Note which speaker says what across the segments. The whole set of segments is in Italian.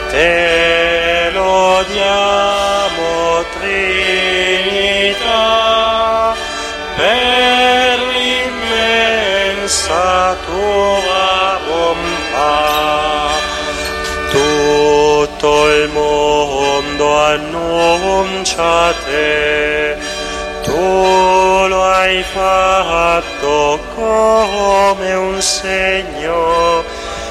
Speaker 1: te lodiamo Trinità, per l'immensa tua bontà. Tutto il mondo annuncia te, tu lo hai fatto come un segno,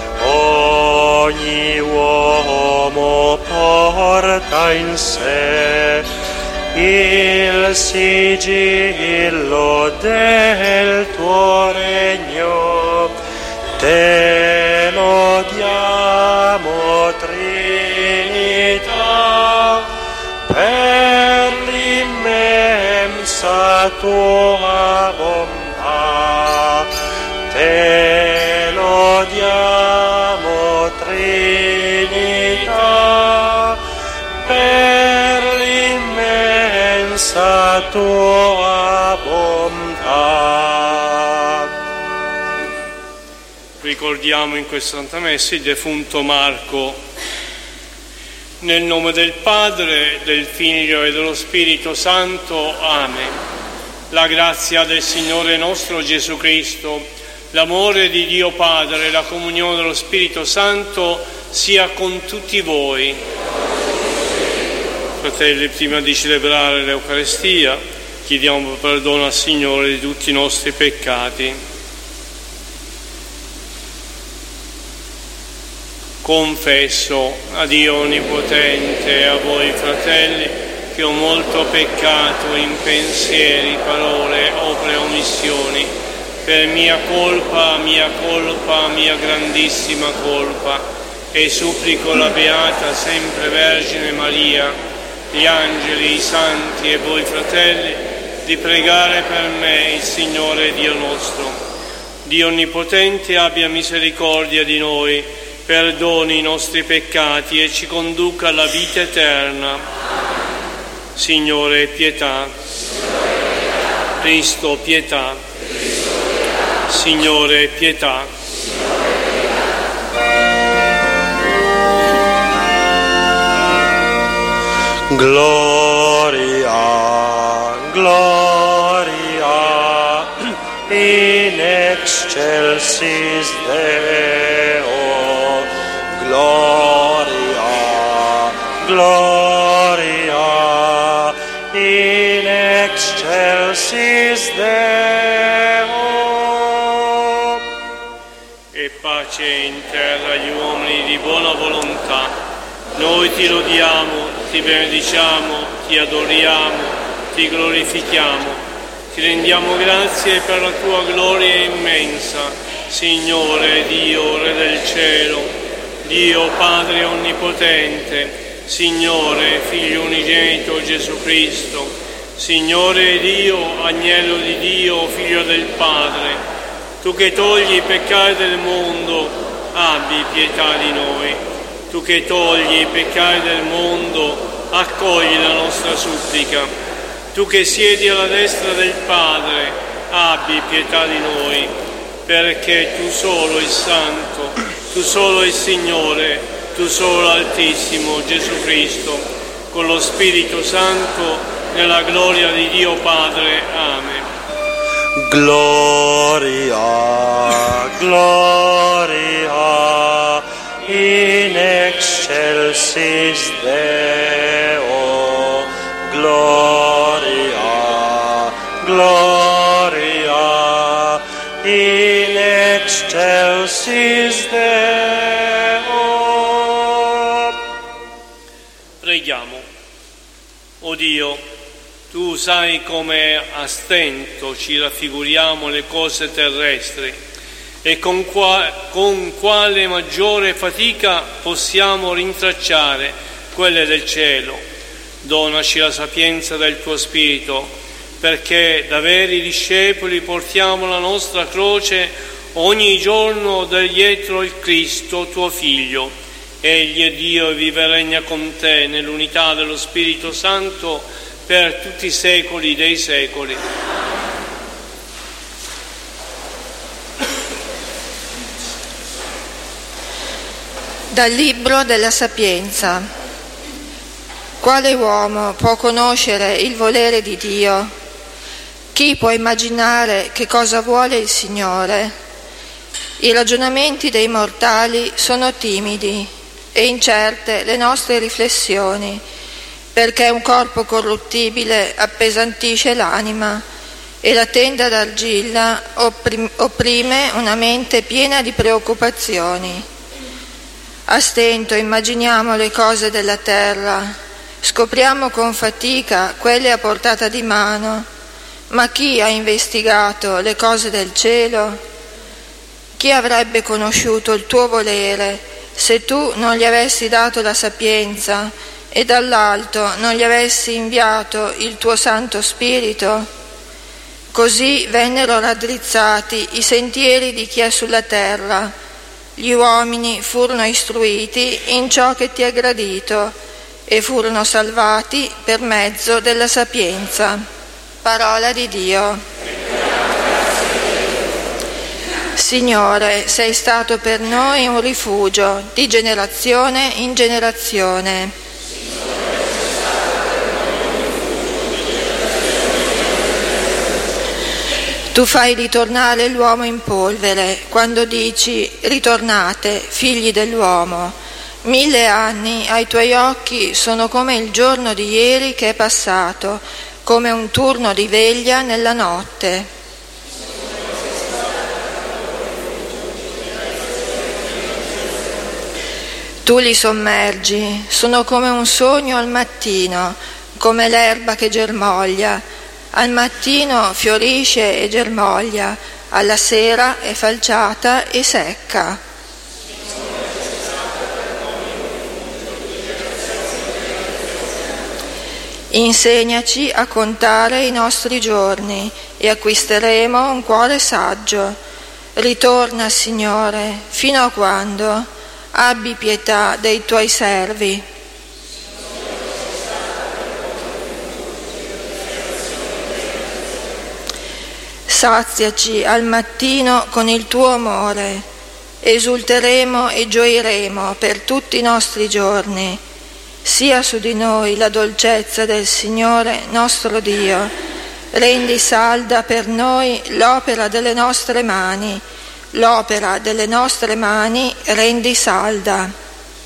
Speaker 1: ogni uomo porta in sé il sigillo del tuo regno, te lodiamo Trinità, per l'immensa tua bontà, te lodiamo Trinità, per l'immensa tua bontà.
Speaker 2: Ricordiamo in questa Santa Messa il defunto Marco. Nel nome del Padre, del Figlio e dello Spirito Santo. Amen. La grazia del Signore nostro Gesù Cristo, l'amore di Dio Padre e la comunione dello Spirito Santo sia con tutti voi. Fratelli, prima di celebrare l'Eucaristia, chiediamo perdono al Signore di tutti i nostri peccati. Confesso a Dio Onnipotente e a voi, fratelli, che ho molto peccato in pensieri, parole, opere e omissioni, per mia colpa, mia grandissima colpa, e supplico la Beata sempre Vergine Maria, gli angeli, i santi e voi, fratelli, di pregare per me il Signore Dio nostro. Dio Onnipotente abbia misericordia di noi, perdoni i nostri peccati e ci conduca alla vita eterna. Signore, pietà. Cristo, pietà. Signore, pietà.
Speaker 1: Gloria, gloria, in excelsis Deo. Gloria, gloria, in excelsis Deo.
Speaker 2: E pace in terra agli uomini di buona volontà. Noi ti lodiamo, ti benediciamo, ti adoriamo, ti glorifichiamo, ti rendiamo grazie per la tua gloria immensa, Signore Dio, Re del cielo, Dio Padre Onnipotente, Signore, Figlio unigenito Gesù Cristo, Signore Dio, Agnello di Dio, Figlio del Padre, tu che togli i peccati del mondo, abbi pietà di noi. Tu che togli i peccati del mondo, accogli la nostra supplica. Tu che siedi alla destra del Padre, abbi pietà di noi, perché tu solo il Santo, tu solo il Signore, tu solo l'Altissimo Gesù Cristo, con lo Spirito Santo, nella gloria di Dio Padre. Amen.
Speaker 1: Gloria, gloria, in excelsis Deo. Gloria, gloria, in excelsis Deo.
Speaker 2: Preghiamo. O Dio, tu sai come a stento ci raffiguriamo le cose terrestri e con quale maggiore fatica possiamo rintracciare quelle del cielo. Donaci la sapienza del tuo Spirito, perché da veri discepoli portiamo la nostra croce ogni giorno dietro il Cristo, tuo Figlio. Egli è Dio e vive e regna con te nell'unità dello Spirito Santo per tutti i secoli dei secoli.
Speaker 3: Dal Libro della Sapienza. Quale uomo può conoscere il volere di Dio? Chi può immaginare che cosa vuole il Signore? I ragionamenti dei mortali sono timidi e incerte le nostre riflessioni, perché un corpo corruttibile appesantisce l'anima e la tenda d'argilla opprime una mente piena di preoccupazioni. A stento immaginiamo le cose della terra, scopriamo con fatica quelle a portata di mano, ma chi ha investigato le cose del cielo? Chi avrebbe conosciuto il tuo volere se tu non gli avessi dato la sapienza e dall'alto non gli avessi inviato il tuo Santo Spirito? Così vennero raddrizzati i sentieri di chi è sulla terra. Gli uomini furono istruiti in ciò che ti è gradito e furono salvati per mezzo della sapienza. Parola di Dio. Signore, sei stato per noi un rifugio di generazione in generazione. Tu fai ritornare l'uomo in polvere quando dici: ritornate, figli dell'uomo. 1000 anni ai tuoi occhi sono come il giorno di ieri che è passato, come un turno di veglia nella notte. Tu li sommergi, sono come un sogno al mattino, come l'erba che germoglia. Al mattino fiorisce e germoglia, alla sera è falciata e secca. Insegnaci a contare i nostri giorni e acquisteremo un cuore saggio. Ritorna, Signore, fino a quando? Abbi pietà dei tuoi servi. Saziaci al mattino con il tuo amore, esulteremo e gioiremo per tutti i nostri giorni. Sia su di noi la dolcezza del Signore nostro Dio, rendi salda per noi l'opera delle nostre mani, l'opera delle nostre mani rendi salda.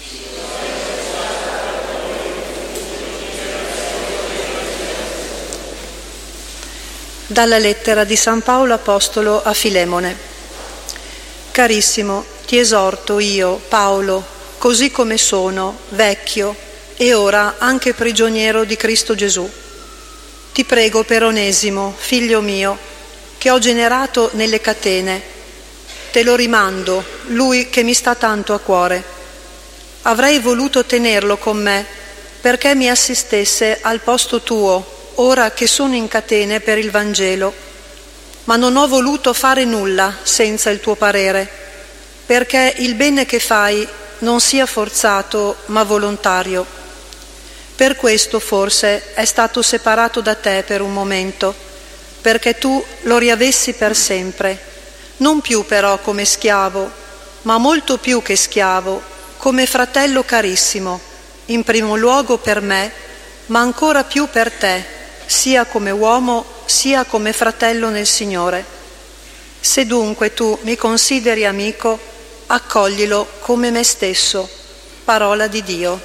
Speaker 4: Dalla lettera di San Paolo Apostolo a Filemone. Carissimo, ti esorto io, Paolo, così come sono, vecchio e ora anche prigioniero di Cristo Gesù. Ti prego per Onesimo, figlio mio, che ho generato nelle catene. Te lo rimando, lui che mi sta tanto a cuore. Avrei voluto tenerlo con me perché mi assistesse al posto tuo, ora che sono in catene per il Vangelo, ma non ho voluto fare nulla senza il tuo parere, perché il bene che fai non sia forzato ma volontario. Per questo forse è stato separato da te per un momento, perché tu lo riavessi per sempre, non più però come schiavo, ma molto più che schiavo, come fratello carissimo, in primo luogo per me, ma ancora più per te, sia come uomo sia come fratello nel Signore. Se dunque tu mi consideri amico, accoglilo come me stesso. Parola di Dio.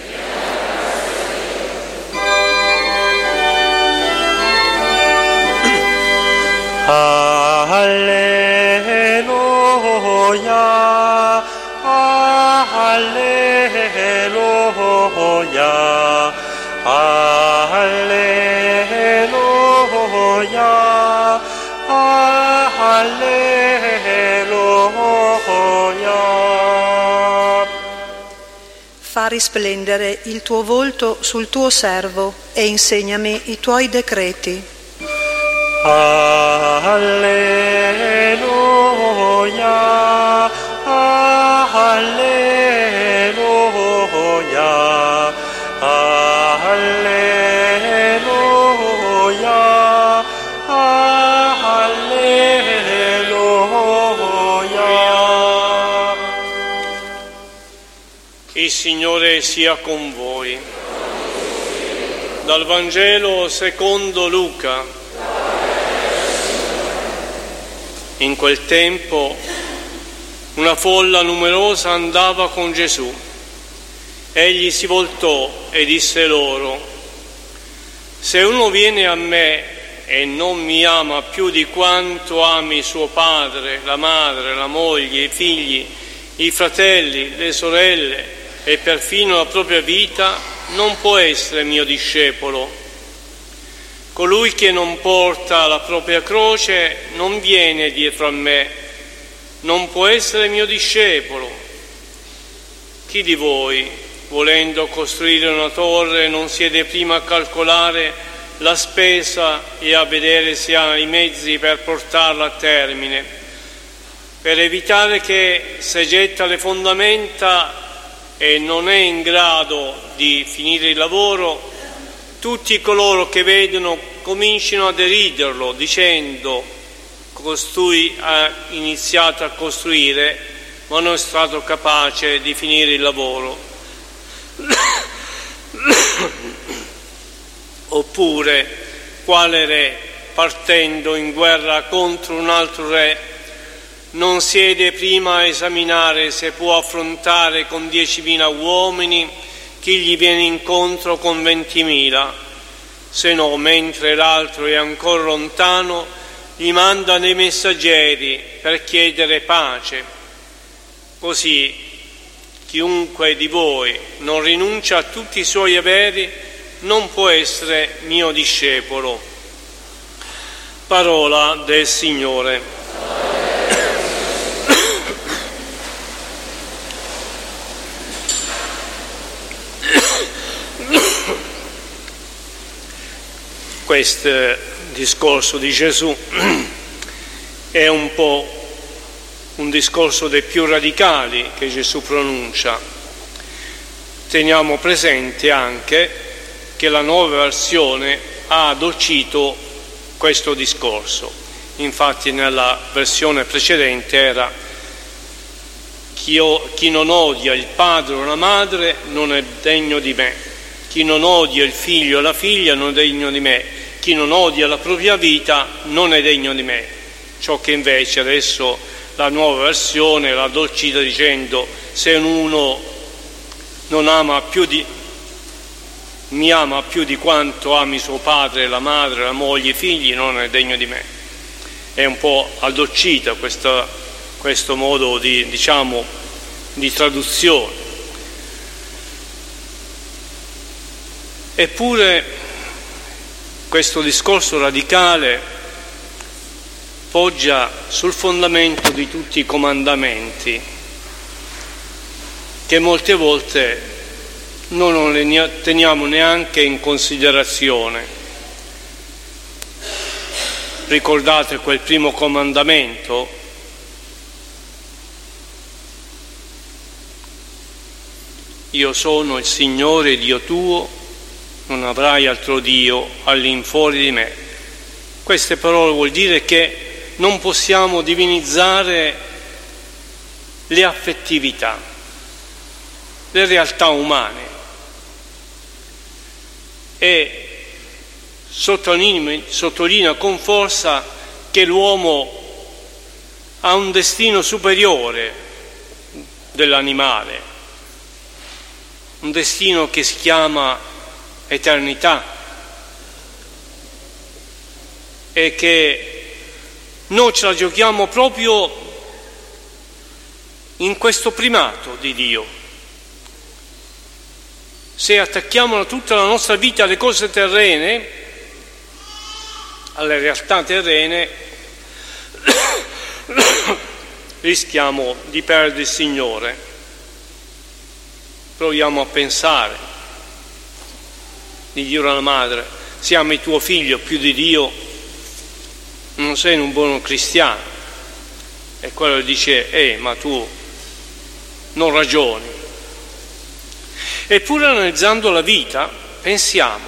Speaker 1: Alleluia, alleluia, alleluia, alleluia.
Speaker 4: Fa risplendere il tuo volto sul tuo servo e insegnami i tuoi decreti.
Speaker 1: Alleluia, alleluia, alleluia, alleluia.
Speaker 2: Il Signore sia con voi. Dal Vangelo secondo Luca. In quel tempo una folla numerosa andava con Gesù. Egli si voltò e disse loro: se uno viene a me e non mi ama più di quanto ami suo padre, la madre, la moglie, i figli, i fratelli, le sorelle e perfino la propria vita, non può essere mio discepolo. Colui che non porta la propria croce non viene dietro a me, non può essere mio discepolo. Chi di voi, volendo costruire una torre, non siede prima a calcolare la spesa e a vedere se ha i mezzi per portarla a termine, per evitare che, se getta le fondamenta e non è in grado di finire il lavoro, tutti coloro che vedono cominciano a deriderlo dicendo: costui ha iniziato a costruire ma non è stato capace di finire il lavoro. Oppure, quale re, partendo in guerra contro un altro re, non siede prima a esaminare se può affrontare con 10.000 uomini chi gli viene incontro con 20.000, se no, mentre l'altro è ancora lontano, gli manda dei messaggeri per chiedere pace. Così chiunque di voi non rinuncia a tutti i suoi averi non può essere mio discepolo. Parola del Signore. Questo discorso di Gesù è un po' un discorso dei più radicali che Gesù pronuncia. Teniamo presente anche che la nuova versione ha addolcito questo discorso. Infatti nella versione precedente era: chi non odia il padre o la madre non è degno di me, chi non odia il figlio o la figlia non è degno di me, chi non odia la propria vita non è degno di me. Ciò che invece adesso la nuova versione l'ha addolcita dicendo: se uno non mi ama più di quanto ami suo padre, la madre, la moglie, i figli, non è degno di me. È un po' addolcita questo modo di traduzione. Eppure questo discorso radicale poggia sul fondamento di tutti i comandamenti, che molte volte non li teniamo neanche in considerazione. Ricordate quel primo comandamento? Io sono il Signore Dio tuo, non avrai altro Dio all'infuori di me. Queste parole vuol dire che non possiamo divinizzare le affettività, le realtà umane, e sottolinea con forza che l'uomo ha un destino superiore dell'animale, un destino che si chiama eternità, e che noi ce la giochiamo proprio in questo primato di Dio. Se attacchiamo tutta la nostra vita alle cose terrene, alle realtà terrene, rischiamo di perdere il Signore. Proviamo a pensare, di dire alla madre: se ami tuo figlio più di Dio, non sei un buon cristiano. E quello dice: ma tu non ragioni. Eppure, analizzando la vita, pensiamo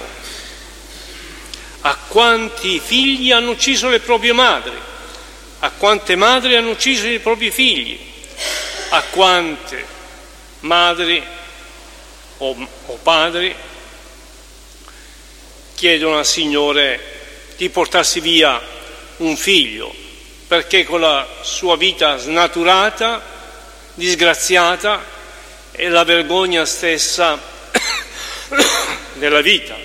Speaker 2: a quanti figli hanno ucciso le proprie madri, a quante madri hanno ucciso i propri figli, a quante madri o padri chiedono al Signore di portarsi via un figlio, perché con la sua vita snaturata, disgraziata, è la vergogna stessa della vita.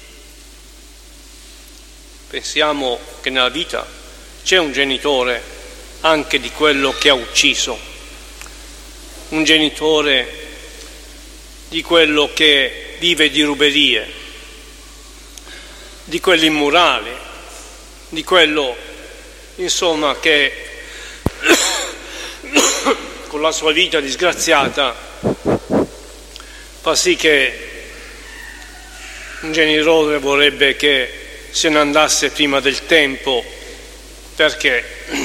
Speaker 2: Pensiamo che nella vita c'è un genitore anche di quello che ha ucciso, un genitore di quello che vive di ruberie, di quello immorale, di quello, insomma, che con la sua vita disgraziata fa sì che un genitore vorrebbe che se ne andasse prima del tempo, perché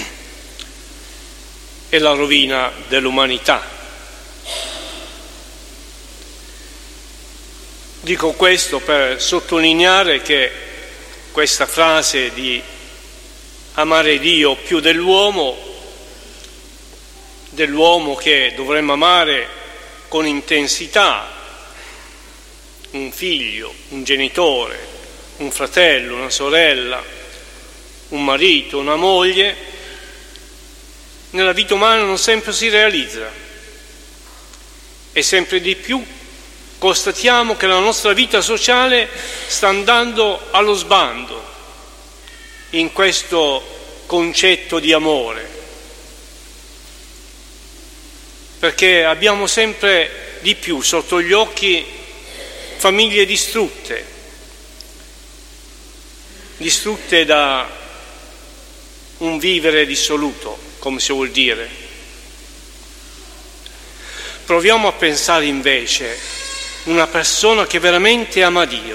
Speaker 2: è la rovina dell'umanità. Dico questo per sottolineare che questa frase di amare Dio più dell'uomo che dovremmo amare con intensità, un figlio, un genitore, un fratello, una sorella, un marito, una moglie, nella vita umana non sempre si realizza, e sempre di più constatiamo che la nostra vita sociale sta andando allo sbando in questo concetto di amore, perché abbiamo sempre di più sotto gli occhi famiglie distrutte da un vivere dissoluto, come si vuol dire. Proviamo a pensare invece una persona che veramente ama Dio,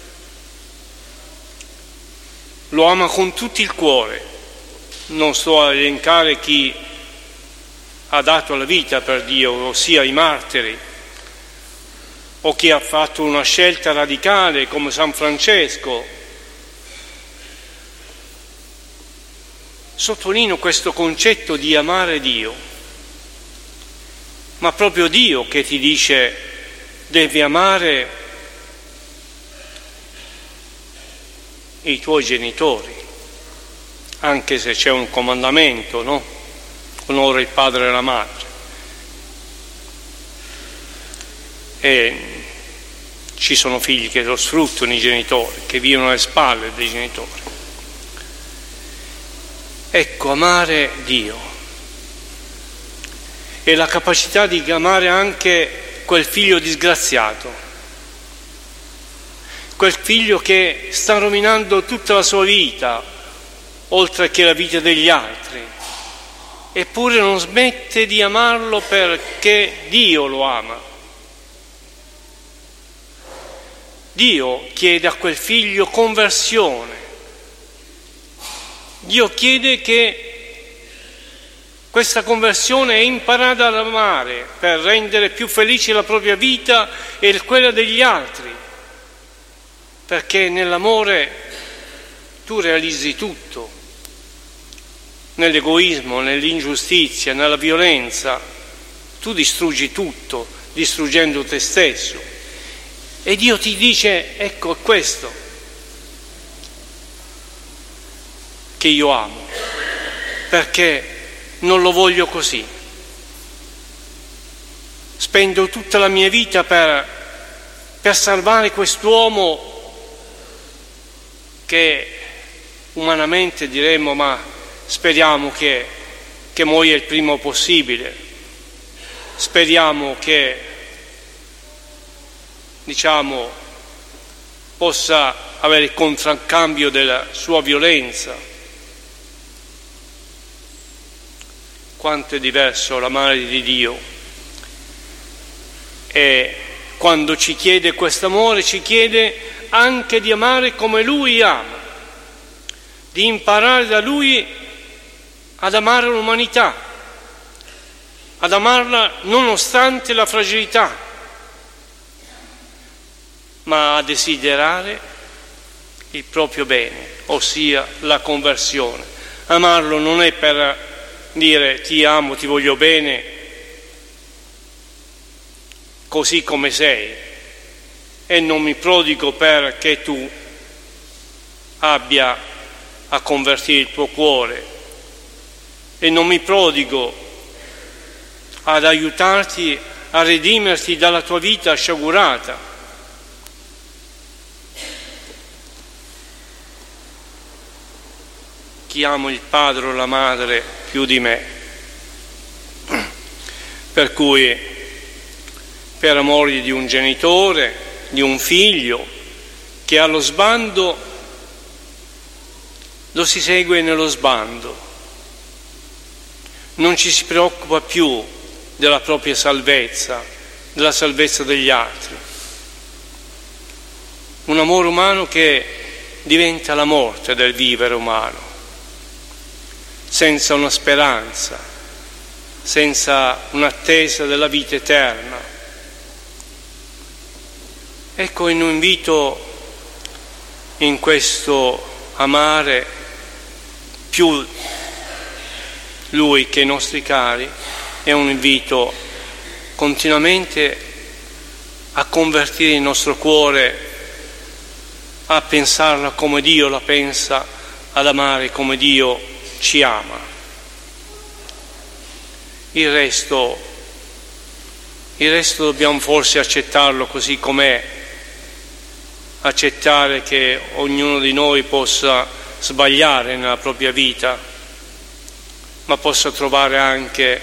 Speaker 2: lo ama con tutto il cuore. Non sto a elencare chi ha dato la vita per Dio, ossia i martiri, o chi ha fatto una scelta radicale come San Francesco. Sottolineo questo concetto di amare Dio, ma proprio Dio che ti dice: devi amare i tuoi genitori, anche se c'è un comandamento, no? Onora il padre e la madre. E ci sono figli che lo sfruttano i genitori, che vivono alle spalle dei genitori. Ecco, amare Dio e la capacità di amare anche quel figlio disgraziato, quel figlio che sta rovinando tutta la sua vita, oltre che la vita degli altri, eppure non smette di amarlo perché Dio lo ama. Dio chiede a quel figlio conversione. Dio chiede che questa conversione è imparata ad amare per rendere più felice la propria vita e quella degli altri, perché nell'amore tu realizzi tutto, nell'egoismo, nell'ingiustizia, nella violenza, tu distruggi tutto, distruggendo te stesso. E Dio ti dice: ecco, è questo che io amo, perché non lo voglio così. Spendo tutta la mia vita per salvare quest'uomo che umanamente diremmo: ma speriamo che muoia il prima possibile, speriamo che, possa avere il contraccambio della sua violenza. Quanto è diverso l'amare di Dio, e quando ci chiede questo amore ci chiede anche di amare come Lui ama, di imparare da Lui ad amare l'umanità, ad amarla nonostante la fragilità, ma a desiderare il proprio bene, ossia la conversione. Amarlo non è per dire ti amo, ti voglio bene, così come sei, e non mi prodigo perché tu abbia a convertire il tuo cuore, e non mi prodigo ad aiutarti a redimerti dalla tua vita sciagurata. Chi amo il padre o la madre più di me? Per cui, per amore di un genitore, di un figlio, che allo sbando lo si segue nello sbando, non ci si preoccupa più della propria salvezza, della salvezza degli altri. Un amore umano che diventa la morte del vivere umano, senza una speranza, senza un'attesa della vita eterna. Ecco un invito in questo amare più Lui che i nostri cari, è un invito continuamente a convertire il nostro cuore, a pensarla come Dio la pensa, ad amare come Dio ci ama. Il resto dobbiamo forse accettarlo così com'è, accettare che ognuno di noi possa sbagliare nella propria vita, ma possa trovare anche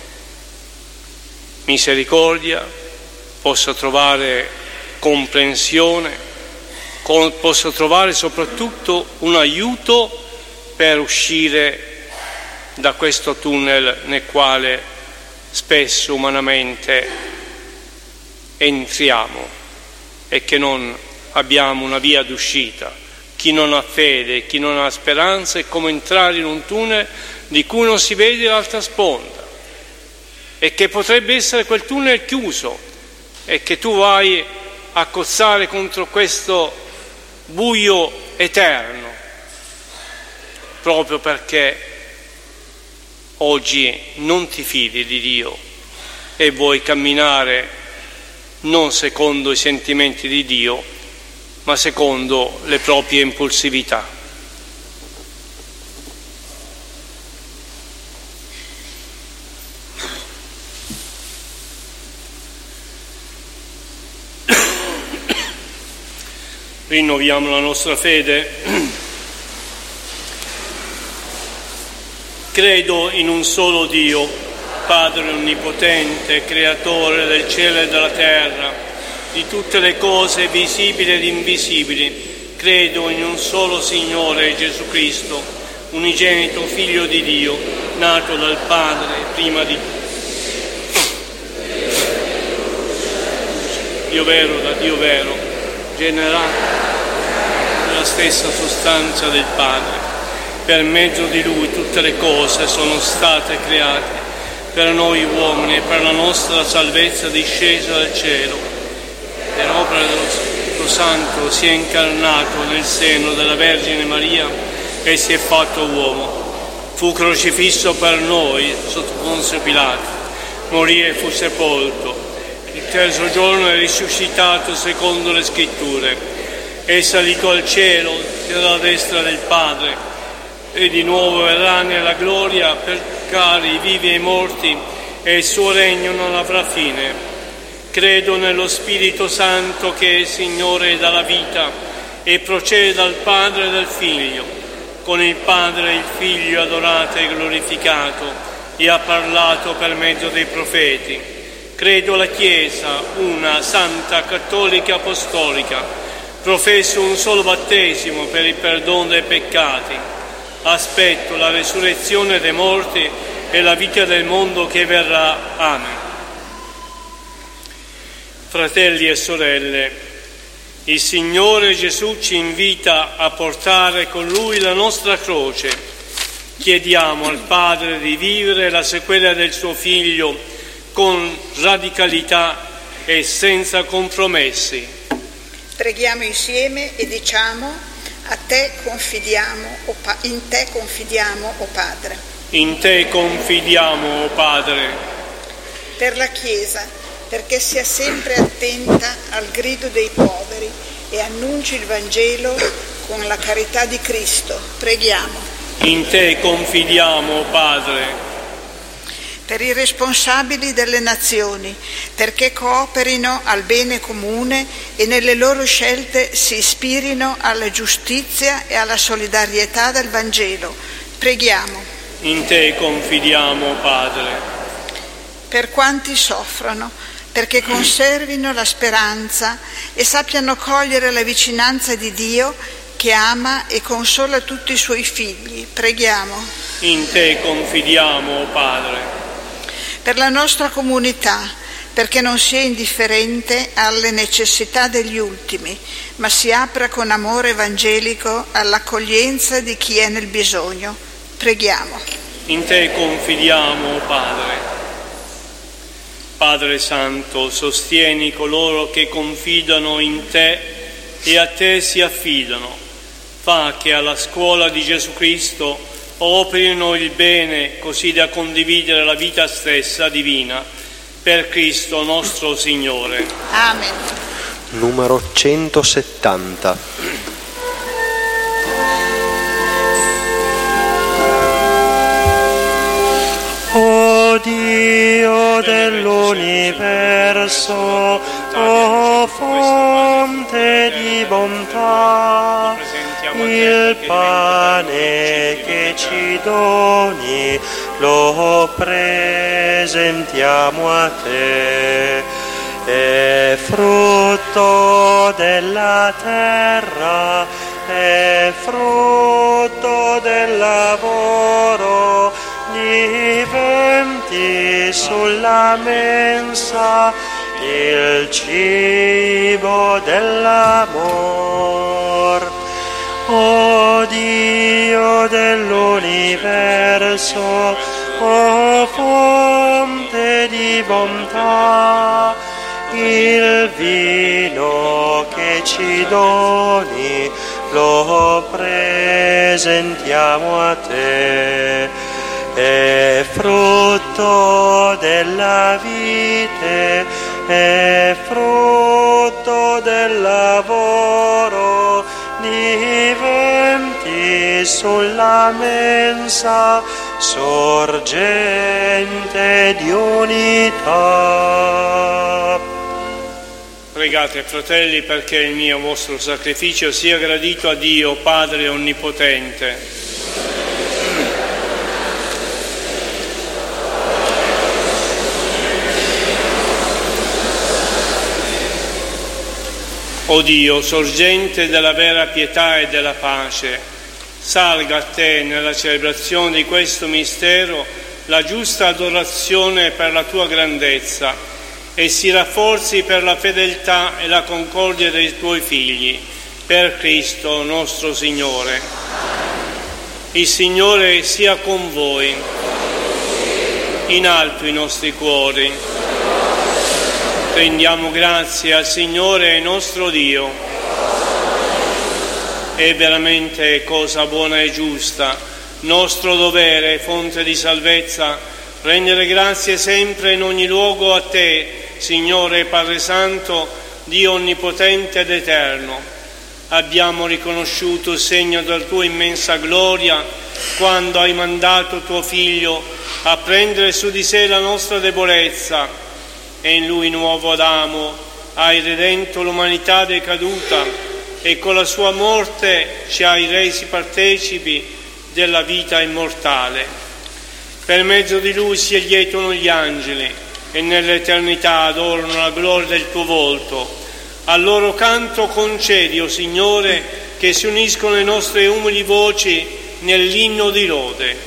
Speaker 2: misericordia, possa trovare comprensione, possa trovare soprattutto un aiuto per uscire da questo tunnel nel quale spesso umanamente entriamo e che non abbiamo una via d'uscita. Chi non ha fede, chi non ha speranza è come entrare in un tunnel di cui non si vede l'altra sponda, e che potrebbe essere quel tunnel chiuso e che tu vai a cozzare contro questo buio eterno, proprio perché oggi non ti fidi di Dio e vuoi camminare non secondo i sentimenti di Dio, ma secondo le proprie impulsività. Rinnoviamo la nostra fede. Credo in un solo Dio, Padre onnipotente, creatore del cielo e della terra, di tutte le cose visibili ed invisibili. Credo in un solo Signore Gesù Cristo, unigenito Figlio di Dio, nato dal Padre prima di Dio vero da Dio vero, generato nella stessa sostanza del Padre. Per mezzo di Lui tutte le cose sono state create, per noi uomini e per la nostra salvezza discesa dal cielo. Per opera dello Spirito Santo si è incarnato nel seno della Vergine Maria e si è fatto uomo. Fu crocifisso per noi sotto Ponzio Pilato, morì e fu sepolto. Il terzo giorno è risuscitato secondo le Scritture. È salito al cielo, alla destra del Padre, e di nuovo verrà nella gloria per giudicare i vivi e i morti, e il suo regno non avrà fine. Credo nello Spirito Santo che è Signore dalla vita e procede dal Padre e dal Figlio. Con il Padre e il Figlio adorato e glorificato, e ha parlato per mezzo dei profeti. Credo alla Chiesa, una, santa, cattolica, apostolica. Professo un solo battesimo per il perdono dei peccati. Aspetto la resurrezione dei morti e la vita del mondo che verrà. Amen. Fratelli e sorelle, il Signore Gesù ci invita a portare con Lui la nostra croce. Chiediamo al Padre di vivere la sequela del suo Figlio con radicalità e senza compromessi.
Speaker 5: Preghiamo insieme e diciamo: in te confidiamo, o Padre.
Speaker 2: In te confidiamo, o Padre.
Speaker 5: Per la Chiesa, perché sia sempre attenta al grido dei poveri e annunci il Vangelo con la carità di Cristo. Preghiamo.
Speaker 2: In te confidiamo, Padre.
Speaker 5: Per i responsabili delle nazioni, perché cooperino al bene comune e nelle loro scelte si ispirino alla giustizia e alla solidarietà del Vangelo. Preghiamo.
Speaker 2: In te confidiamo, Padre.
Speaker 5: Per quanti soffrono, perché conservino la speranza e sappiano cogliere la vicinanza di Dio che ama e consola tutti i suoi figli. Preghiamo.
Speaker 2: In te confidiamo, Padre.
Speaker 5: Per la nostra comunità, perché non sia indifferente alle necessità degli ultimi, ma si apra con amore evangelico all'accoglienza di chi è nel bisogno. Preghiamo.
Speaker 2: In te confidiamo, Padre. Padre Santo, sostieni coloro che confidano in te e a te si affidano. Fa che alla scuola di Gesù Cristo operino il bene così da condividere la vita stessa divina. Per Cristo nostro Signore.
Speaker 5: Amen.
Speaker 6: Numero 170.
Speaker 1: O Dio dell'universo, o fonte di bontà, il pane che ci doni lo presentiamo a te, è frutto della terra, è frutto del lavoro di venti sulla mensa, il cibo dell'amor. O Dio dell'universo, o fonte di bontà, il vino che ci doni lo presentiamo a te, è frutto della vite, è frutto del lavoro di venti sulla mensa, sorgente di unità.
Speaker 2: Pregate, fratelli, perché il mio vostro sacrificio sia gradito a Dio, Padre Onnipotente. O Dio, sorgente della vera pietà e della pace, salga a te nella celebrazione di questo mistero la giusta adorazione per la tua grandezza e si rafforzi per la fedeltà e la concordia dei tuoi figli, per Cristo nostro Signore. Il Signore sia con voi. In alto i nostri cuori. Rendiamo grazie al Signore nostro Dio. È veramente cosa buona e giusta, nostro dovere e fonte di salvezza, rendere grazie sempre in ogni luogo a Te, Signore Padre Santo, Dio onnipotente ed eterno. Abbiamo riconosciuto il segno della Tua immensa gloria quando hai mandato Tuo Figlio a prendere su di sé la nostra debolezza, e in Lui nuovo Adamo hai redento l'umanità decaduta e con la sua morte ci hai resi partecipi della vita immortale. Per mezzo di Lui si lietano gli angeli e nell'eternità adorano la gloria del Tuo volto. Al loro canto concedi, o Signore, che si uniscono le nostre umili voci nell'inno di lode.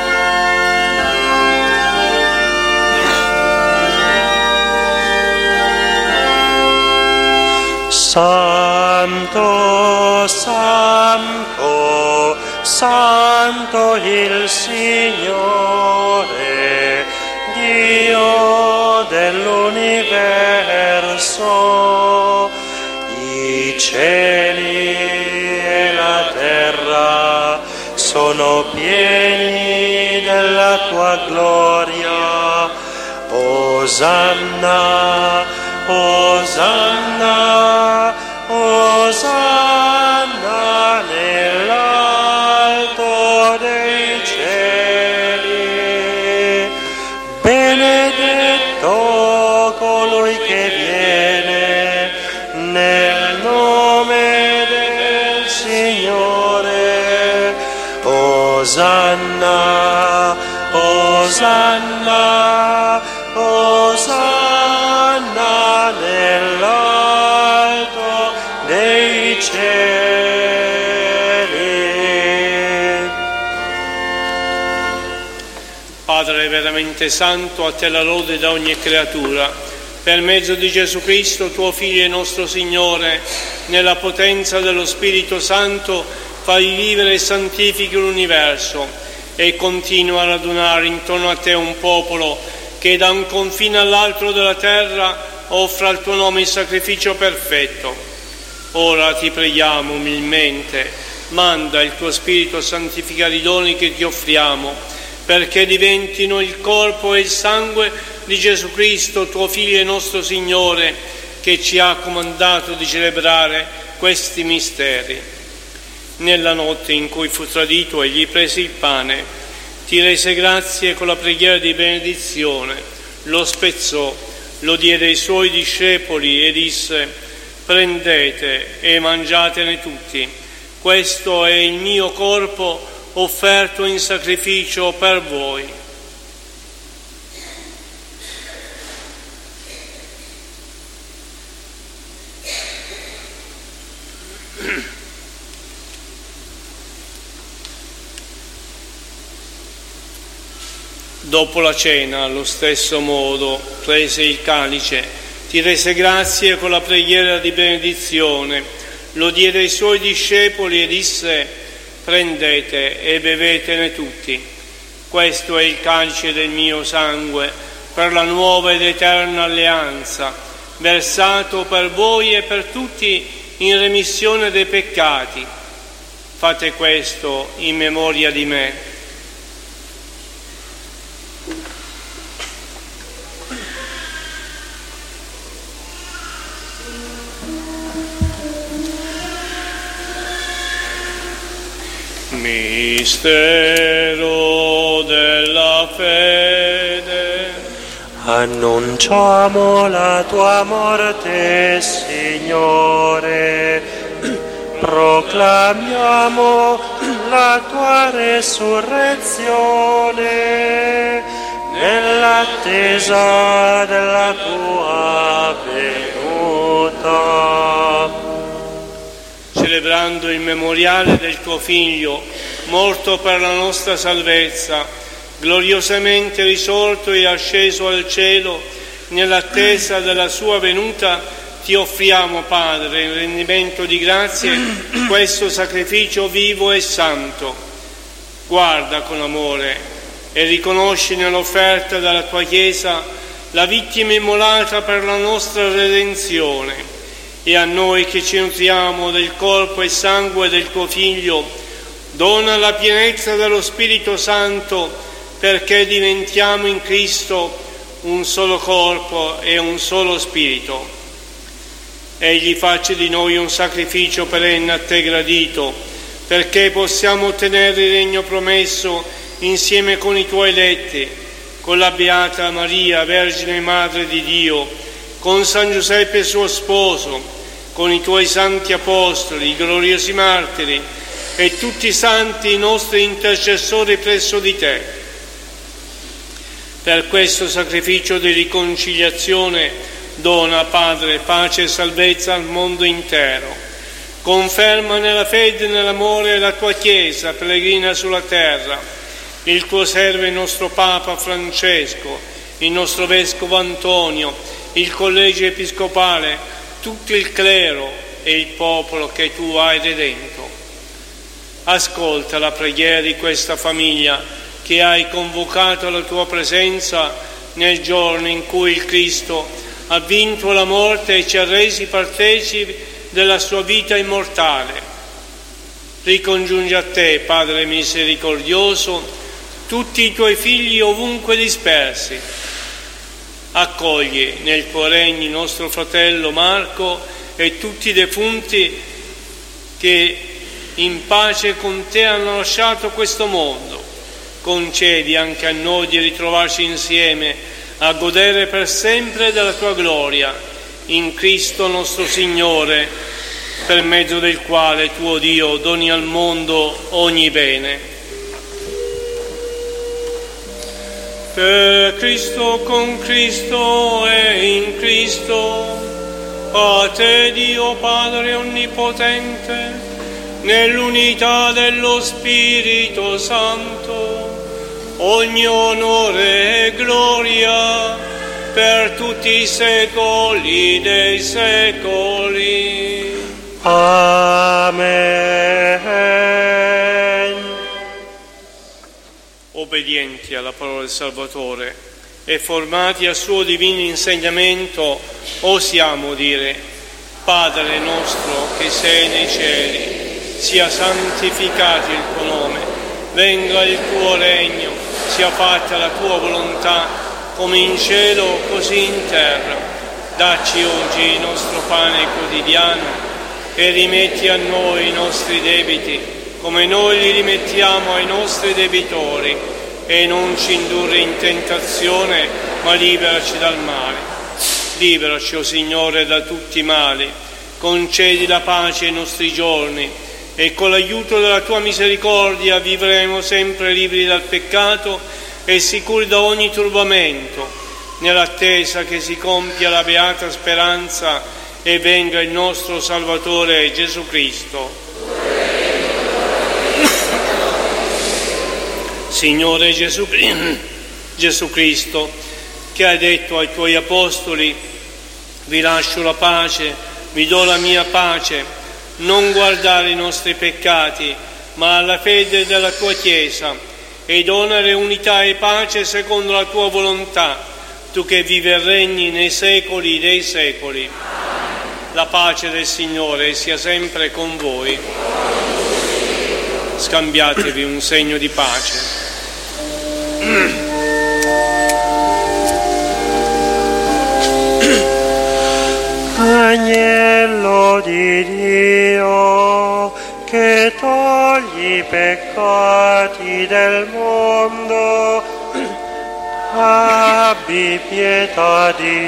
Speaker 1: Santo, Santo, Santo il Signore, Dio dell'universo, i cieli e la terra sono pieni della Tua gloria. O Osanna, Osanna, Osanna nell'alto dei cieli. Benedetto colui che viene nel nome del Signore. Osanna, Osanna, Osanna nell'alto dei cieli.
Speaker 2: Padre veramente santo, a te la lode da ogni creatura. Per mezzo di Gesù Cristo, tuo Figlio e nostro Signore, nella potenza dello Spirito Santo, fai vivere e santifichi l'universo e continua a radunare intorno a te un popolo che da un confine all'altro della terra offra al tuo nome il sacrificio perfetto. Ora ti preghiamo umilmente, manda il tuo Spirito a santificare i doni che ti offriamo, perché diventino il corpo e il sangue di Gesù Cristo, tuo Figlio e nostro Signore, che ci ha comandato di celebrare questi misteri. Nella notte in cui fu tradito, egli prese il pane, ti rese grazie con la preghiera di benedizione, lo spezzò, lo diede ai suoi discepoli e disse: prendete e mangiatene tutti, questo è il mio corpo offerto in sacrificio per voi. Dopo la cena, allo stesso modo, prese il calice, ti rese grazie con la preghiera di benedizione, lo diede ai suoi discepoli e disse: prendete e bevetene tutti, questo è il calice del mio sangue, per la nuova ed eterna alleanza, versato per voi e per tutti in remissione dei peccati. Fate questo in memoria di me. Mistero della fede.
Speaker 1: Annunciamo la tua morte, Signore, proclamiamo la tua resurrezione nell'attesa della tua venuta.
Speaker 2: Celebrando il memoriale del tuo Figlio, morto per la nostra salvezza, gloriosamente risorto e asceso al cielo, nell'attesa della sua venuta, ti offriamo, Padre, in rendimento di grazie, questo sacrificio vivo e santo. Guarda con amore e riconosci nell'offerta della tua Chiesa la vittima immolata per la nostra redenzione. E a noi che ci nutriamo del corpo e sangue del tuo Figlio, dona la pienezza dello Spirito Santo, perché diventiamo in Cristo un solo corpo e un solo spirito. Egli faccia di noi un sacrificio perenne a te gradito, perché possiamo ottenere il regno promesso insieme con i tuoi eletti, con la Beata Maria, Vergine Madre di Dio, con San Giuseppe suo sposo, con i tuoi santi apostoli, i gloriosi martiri e tutti i santi nostri intercessori presso di te. Per questo sacrificio di riconciliazione dona, Padre, pace e salvezza al mondo intero. Conferma nella fede e nell'amore la tua Chiesa pellegrina sulla terra, il tuo servo e nostro Papa Francesco, il nostro Vescovo Antonio, il Collegio Episcopale, tutto il clero e il popolo che tu hai redento. Ascolta la preghiera di questa famiglia che hai convocato alla tua presenza nel giorno in cui il Cristo ha vinto la morte e ci ha resi partecipi della sua vita immortale. Ricongiungi a te, Padre misericordioso, tutti i tuoi figli ovunque dispersi Accogli nel tuo regno nostro fratello Marco e tutti i defunti che in pace con te hanno lasciato questo mondo. Concedi anche a noi di ritrovarci insieme a godere per sempre della tua gloria, in Cristo nostro Signore, per mezzo del quale tuo Dio doni al mondo ogni bene. Per Cristo, con Cristo e in Cristo, a te Dio Padre Onnipotente, nell'unità dello Spirito Santo, ogni onore e gloria per tutti i secoli dei secoli.
Speaker 1: Amen.
Speaker 2: Obbedienti alla parola del Salvatore e formati al suo divino insegnamento, osiamo dire: Padre nostro che sei nei cieli, sia santificato il tuo nome, venga il tuo regno, sia fatta la tua volontà, come in cielo così in terra. Dacci oggi il nostro pane quotidiano e rimetti a noi i nostri debiti, come noi li rimettiamo ai nostri debitori, e non ci indurre in tentazione, ma liberaci dal male. Liberaci, o Signore, da tutti i mali, concedi la pace ai nostri giorni, e con l'aiuto della tua misericordia vivremo sempre liberi dal peccato e sicuri da ogni turbamento, nell'attesa che si compia la beata speranza e venga il nostro Salvatore Gesù Cristo. Signore Gesù Cristo, che hai detto ai tuoi apostoli: vi lascio la pace, vi do la mia pace, non guardare i nostri peccati, ma alla fede della tua Chiesa, e donare unità e pace secondo la tua volontà, tu che vivi e regni nei secoli dei secoli. La pace del Signore sia sempre con voi. Scambiatevi un segno di pace.
Speaker 1: Agnello di Dio, che togli i peccati del mondo, abbi pietà di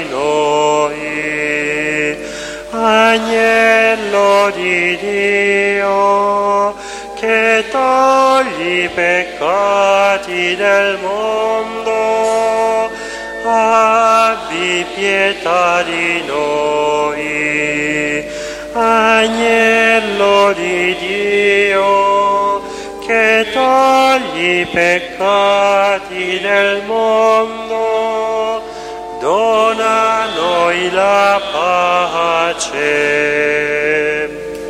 Speaker 1: noi. Agnello di Dio, che togli i peccati del mondo, abbi pietà di noi. Agnello di Dio, che togli i peccati del mondo, dona a noi la pace.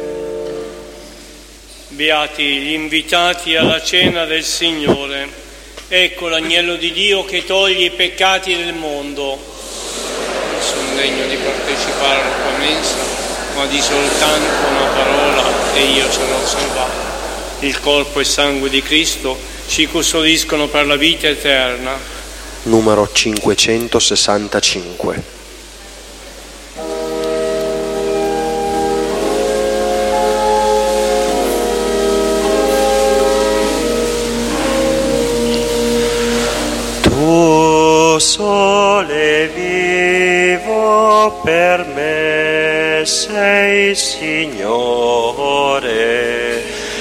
Speaker 2: Beati gli invitati alla cena del Signore. Ecco l'agnello di Dio che toglie i peccati del mondo. Non sono degno di partecipare alla tua mensa, ma di soltanto una parola e io sarò salvato. Il corpo e sangue di Cristo ci custodiscono per la vita eterna.
Speaker 6: Numero 565.
Speaker 1: Tu sole vivo per me sei, Signore,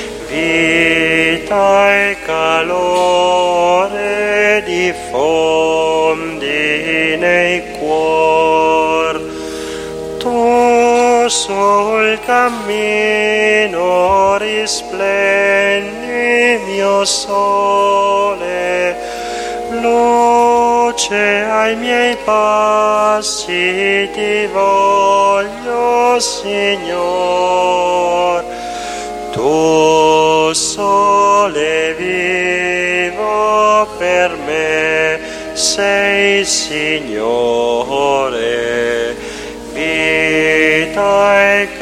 Speaker 1: vita e calore diffondi nei cuor. Tu sul cammino risplendi, mio sole, luce ai miei passi, ti voglio, Signor. Tu sole vivo per me sei, Signore, vita e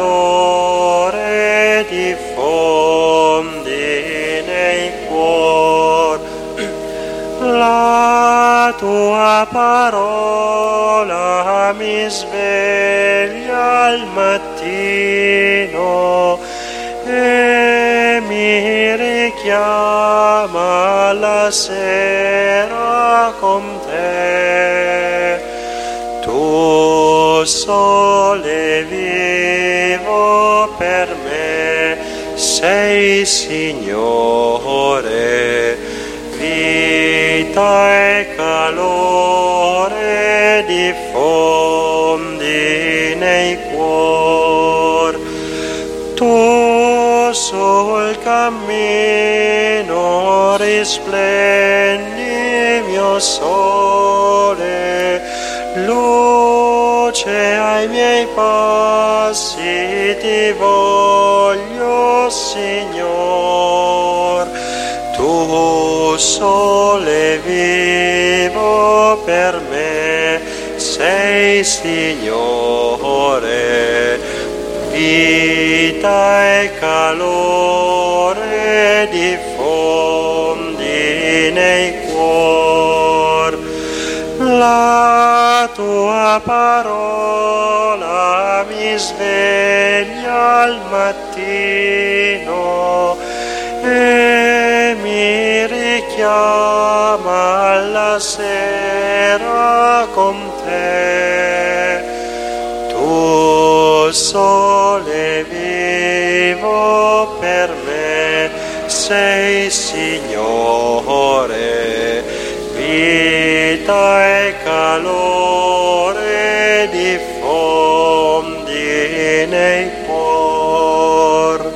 Speaker 1: calore diffondi nei cuor. La tua tua parola mi sveglia al mattino e mi richiama alla sera con te. Tu sole vivo per me sei, Signore, vita e calore diffondi nei cuor. Tu sul cammino risplendi, mio sole, luce ai miei passi, ti voglio, Signor. Tu sole vivo per me sei, Signore, vita e calore diffondi nei cuor. La tua parola mi sveglia al mattino e mi richiama alla sera con te. Tu sole vivo per me sei, Signore, vita e calore diffondi nei cuor.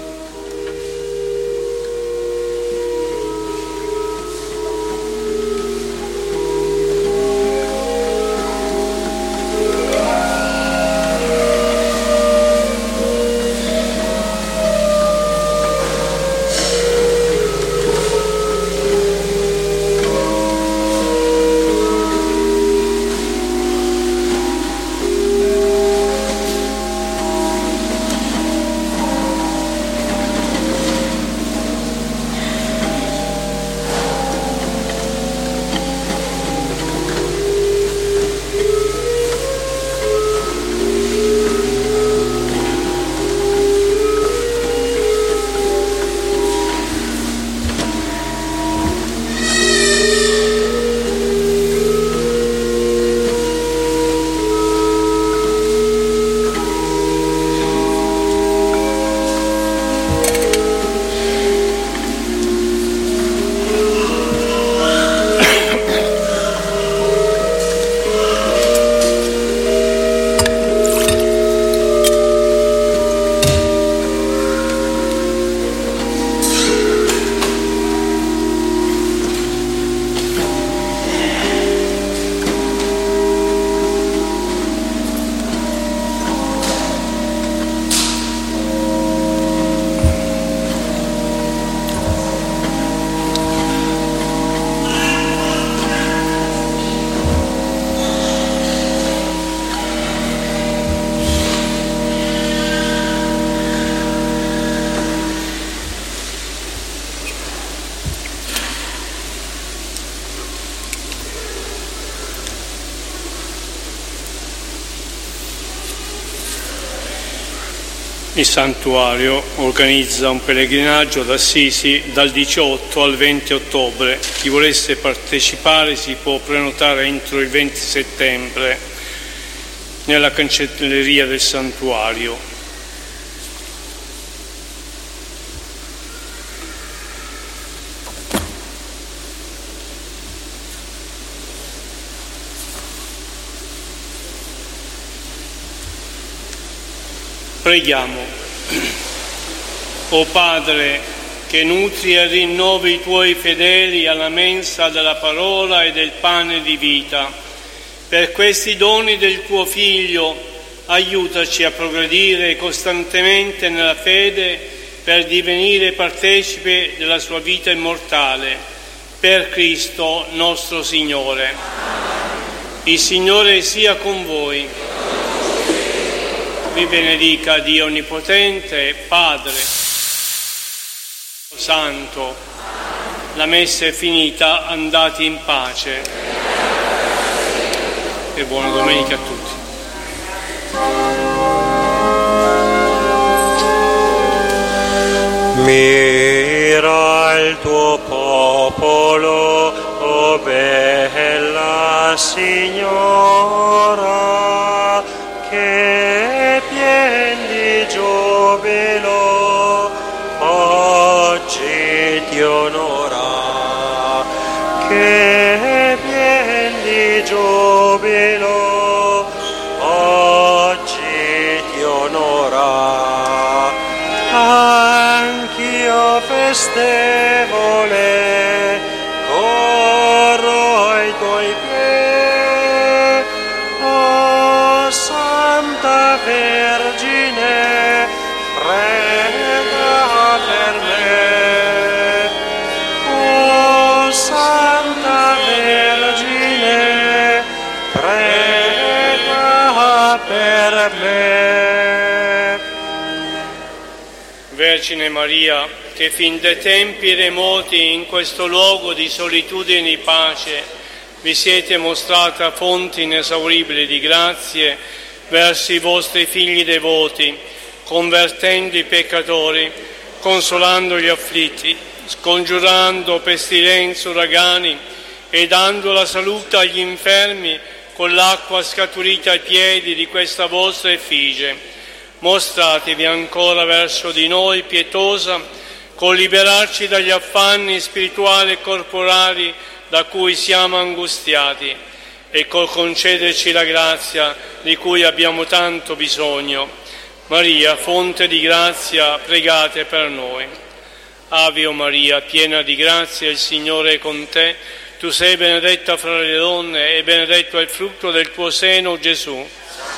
Speaker 2: Il santuario organizza un pellegrinaggio ad Assisi dal 18 al 20 ottobre. Chi volesse partecipare si può prenotare entro il 20 settembre nella cancelleria del santuario. Preghiamo. O Padre, che nutri e rinnovi i Tuoi fedeli alla mensa della parola e del pane di vita, per questi doni del Tuo Figlio aiutaci a progredire costantemente nella fede per divenire partecipe della Sua vita immortale. Per Cristo nostro Signore. Il Signore sia con voi. Vi benedica Dio Onnipotente, Padre, Santo. La messa è finita, andate in pace. e buona domenica a tutti.
Speaker 1: Mira il tuo popolo, o bella Signora, che pien di giubilo oggi ti onora, che pien di giubilo oggi ti onora. Anch'io festevole corro ai tuoi piedi, o Santa Vergine, prega per me. O Santa Vergine, prega per me.
Speaker 2: Vergine Maria, che fin dai tempi remoti in questo luogo di solitudine e di pace vi siete mostrata fonte inesauribile di grazie verso i vostri figli devoti, convertendo i peccatori, consolando gli afflitti, scongiurando pestilenze, uragani e dando la salute agli infermi con l'acqua scaturita ai piedi di questa vostra effigie. Mostratevi ancora verso di noi pietosa, col liberarci dagli affanni spirituali e corporali da cui siamo angustiati e col concederci la grazia di cui abbiamo tanto bisogno. Maria, fonte di grazia, pregate per noi. Ave o Maria, piena di grazia, il Signore è con te. Tu sei benedetta fra le donne e benedetto è il frutto del tuo seno, Gesù.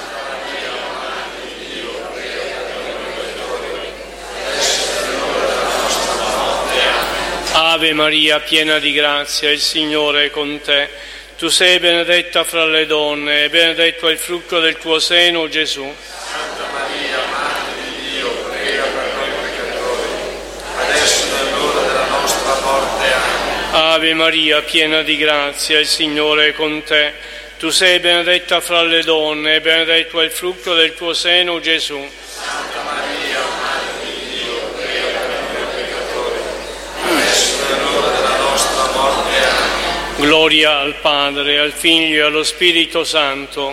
Speaker 2: Ave Maria, piena di grazia, il Signore è con te. Tu sei benedetta fra le donne e benedetto è il frutto del tuo seno, Gesù.
Speaker 7: Santa Maria, Madre di Dio, prega per noi peccatori, adesso è l'ora della nostra morte. Amen.
Speaker 2: Ave Maria, piena di grazia, il Signore è con te. Tu sei benedetta fra le donne e benedetto è il frutto del tuo seno, Gesù.
Speaker 7: Santa Maria, Madre di Dio, prega per noi peccatori, adesso è l'ora della nostra morte. Amen.
Speaker 2: Gloria al Padre, al Figlio e allo Spirito Santo.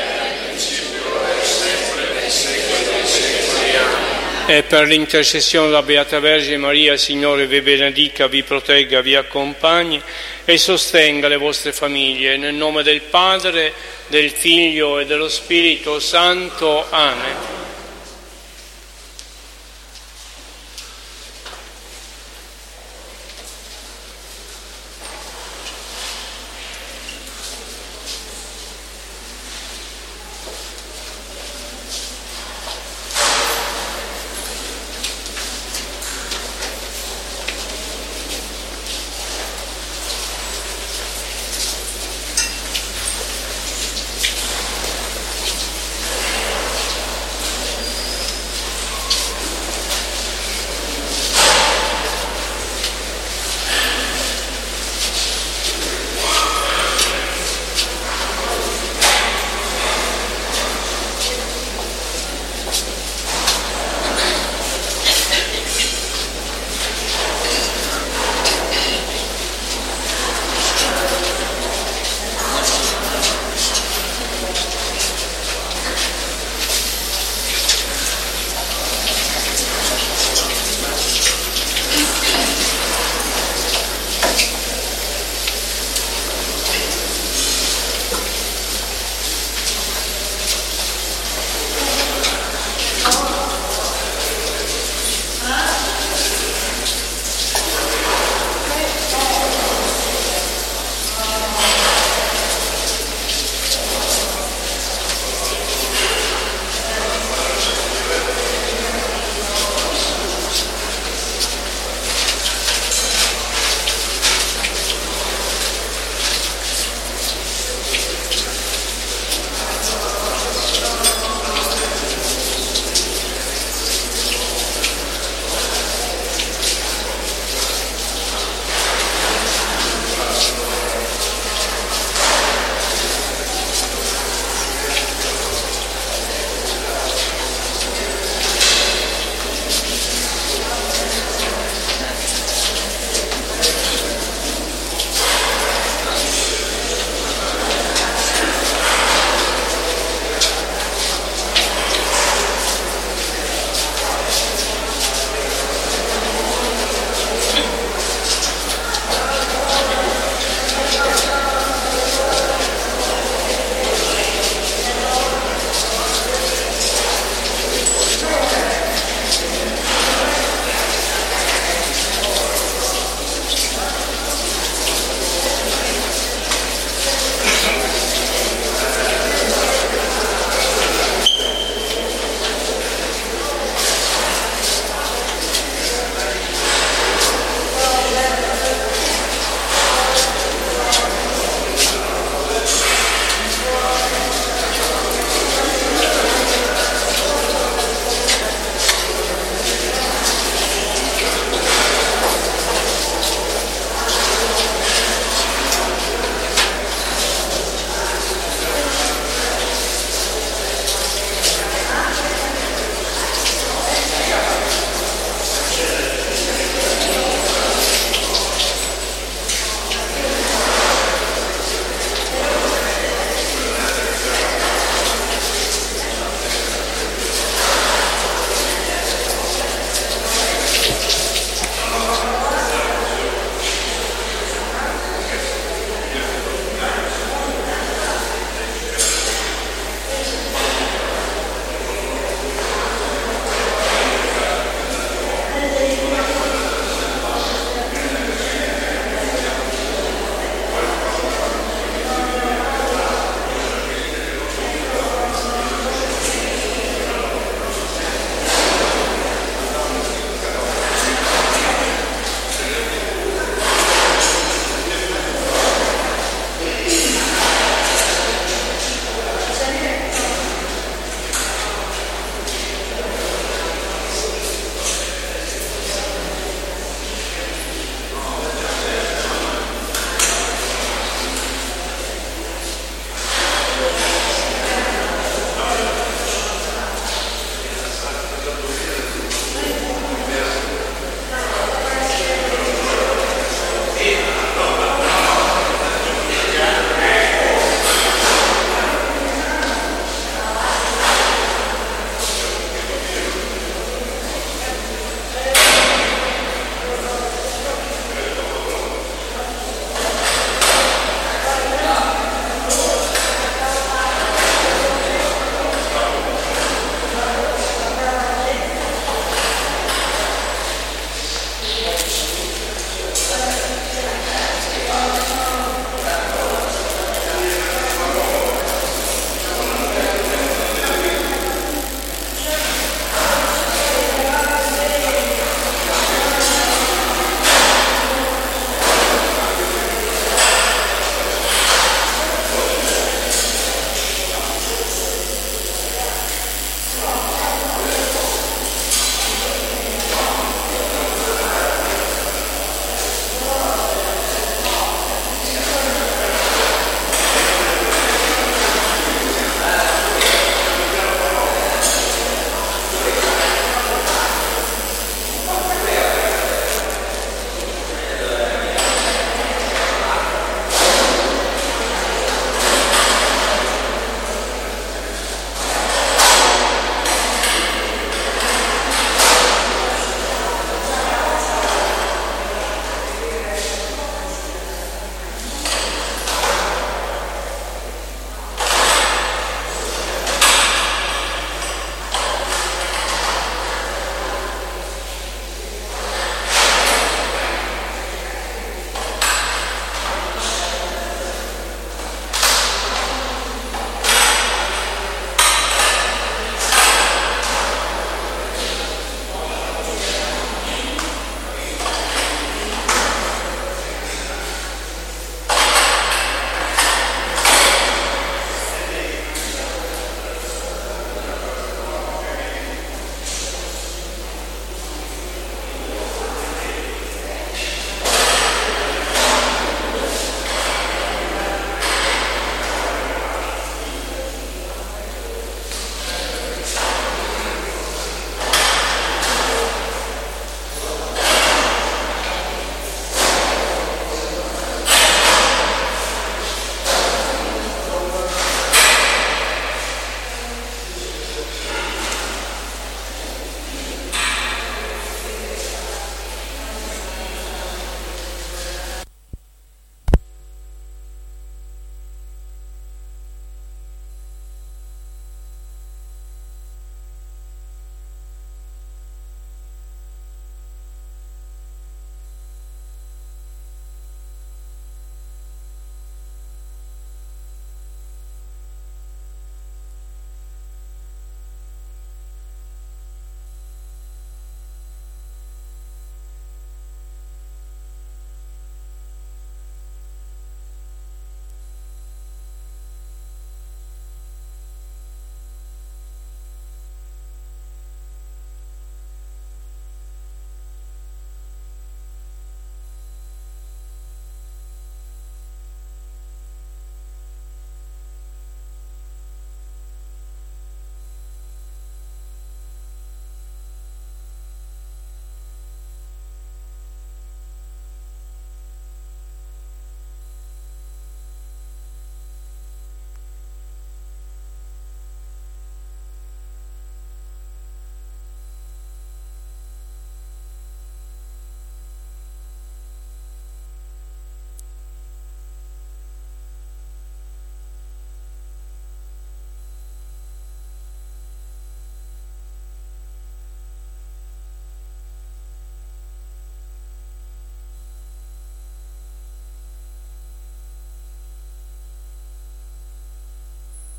Speaker 2: E per l'intercessione della Beata Vergine Maria, Signore vi benedica, vi protegga, vi accompagni e sostenga le vostre famiglie. Nel nome del Padre, del Figlio e dello Spirito Santo. Amen.